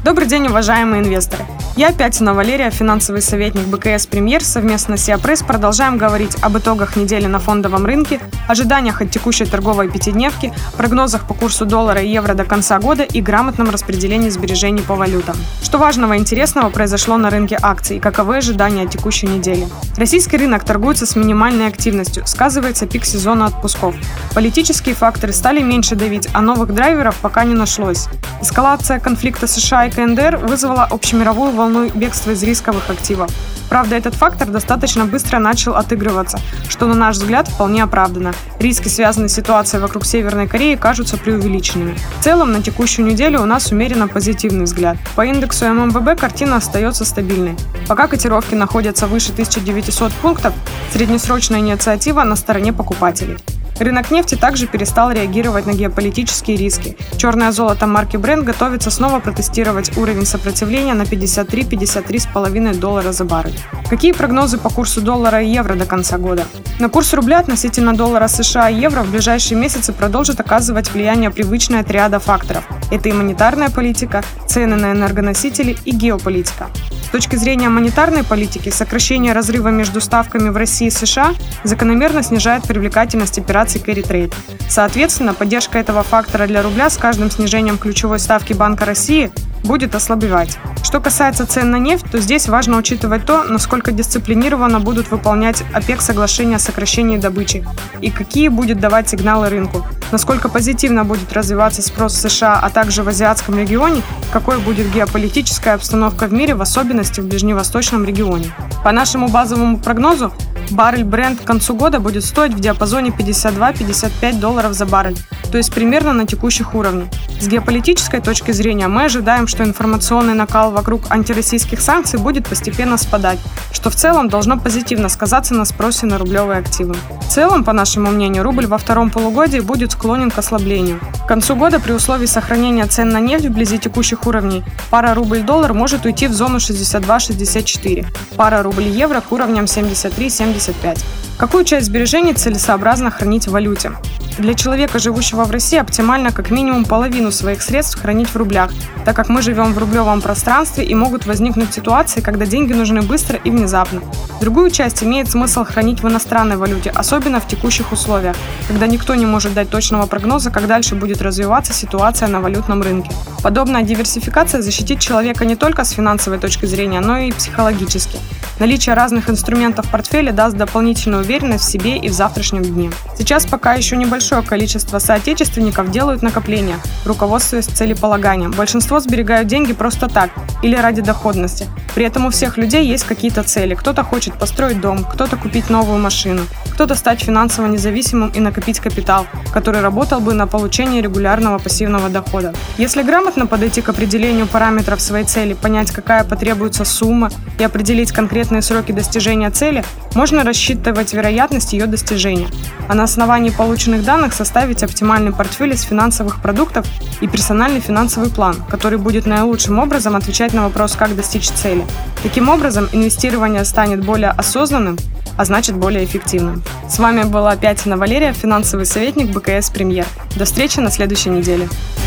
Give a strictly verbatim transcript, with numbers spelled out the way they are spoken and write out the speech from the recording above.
Добрый день, уважаемые инвесторы! Я Пятина Валерия, финансовый советник БКС «Премьер». Совместно с Сиапресс продолжаем говорить об итогах недели на фондовом рынке, ожиданиях от текущей торговой пятидневки, прогнозах по курсу доллара и евро до конца года и грамотном распределении сбережений по валютам. Что важного и интересного произошло на рынке акций и каковы ожидания от текущей недели? Российский рынок торгуется с минимальной активностью, сказывается пик сезона отпусков. Политические факторы стали меньше давить, а новых драйверов пока не нашлось. Эскалация конфликта США и КНДР вызвала общемировую волну бегства из рисковых активов. Правда, этот фактор достаточно быстро начал отыгрываться, что, на наш взгляд, вполне оправдано. Риски, связанные с ситуацией вокруг Северной Кореи, кажутся преувеличенными. В целом, на текущую неделю у нас умеренно позитивный взгляд. По индексу эм эм вэ бэ картина остается стабильной. Пока котировки находятся выше тысячи девятисот пунктов, среднесрочная инициатива на стороне покупателей. Рынок нефти также перестал реагировать на геополитические риски. Черное золото марки Brent готовится снова протестировать уровень сопротивления на пятьдесят три - пятьдесят три с половиной доллара за баррель. Какие прогнозы по курсу доллара и евро до конца года? На курс рубля относительно доллара США и евро в ближайшие месяцы продолжит оказывать влияние привычная триада факторов. Это и монетарная политика, цены на энергоносители и геополитика. С точки зрения монетарной политики, сокращение разрыва между ставками в России и США закономерно снижает привлекательность операций carry trade. Соответственно, поддержка этого фактора для рубля с каждым снижением ключевой ставки Банка России будет ослабевать. Что касается цен на нефть, то здесь важно учитывать то, насколько дисциплинированно будут выполнять ОПЕК соглашение о сокращении добычи и какие будет давать сигналы рынку, насколько позитивно будет развиваться спрос в США, а также в азиатском регионе, какой будет геополитическая обстановка в мире, в особенности в ближневосточном регионе. По нашему базовому прогнозу, баррель Brent к концу года будет стоить в диапазоне пятьдесят два - пятьдесят пять долларов за баррель, то есть примерно на текущих уровнях. С геополитической точки зрения мы ожидаем, что информационный накал вокруг антироссийских санкций будет постепенно спадать, что в целом должно позитивно сказаться на спросе на рублевые активы. В целом, по нашему мнению, рубль во втором полугодии будет склонен к ослаблению. К концу года при условии сохранения цен на нефть вблизи текущих уровней пара рубль-доллар может уйти в зону шестьдесят два - шестьдесят четыре, пара рубль-евро к уровням семьдесят три - семьдесят пять. Какую часть сбережений целесообразно хранить в валюте? Для человека, живущего в России, оптимально как минимум половину своих средств хранить в рублях, так как мы живем в рублевом пространстве и могут возникнуть ситуации, когда деньги нужны быстро и внезапно. Другую часть имеет смысл хранить в иностранной валюте, особенно в текущих условиях, когда никто не может дать точного прогноза, как дальше будет развиваться ситуация на валютном рынке. Подобная диверсификация защитит человека не только с финансовой точки зрения, но и психологически. Наличие разных инструментов в портфеле даст дополнительную уверенность в себе и в завтрашнем дне. Сейчас пока еще небольшое количество соотечественников делают накопления, руководствуясь целеполаганием. Большинство сберегают деньги просто так или ради доходности. При этом у всех людей есть какие-то цели. Кто-то хочет построить дом, кто-то купить новую машину, кто-то стать финансово независимым и накопить капитал, который работал бы на получение регулярного пассивного дохода. Если грамотно подойти к определению параметров своей цели, понять, какая потребуется сумма и определить конкретные сроки достижения цели, можно рассчитывать вероятность ее достижения, а на основании полученных данных составить оптимальный портфель из финансовых продуктов и персональный финансовый план, который будет наилучшим образом отвечать на вопрос, как достичь цели. Таким образом, инвестирование станет более осознанным, а значит более эффективным. С вами была Пятина Валерия, финансовый советник БКС «Премьер». До встречи на следующей неделе.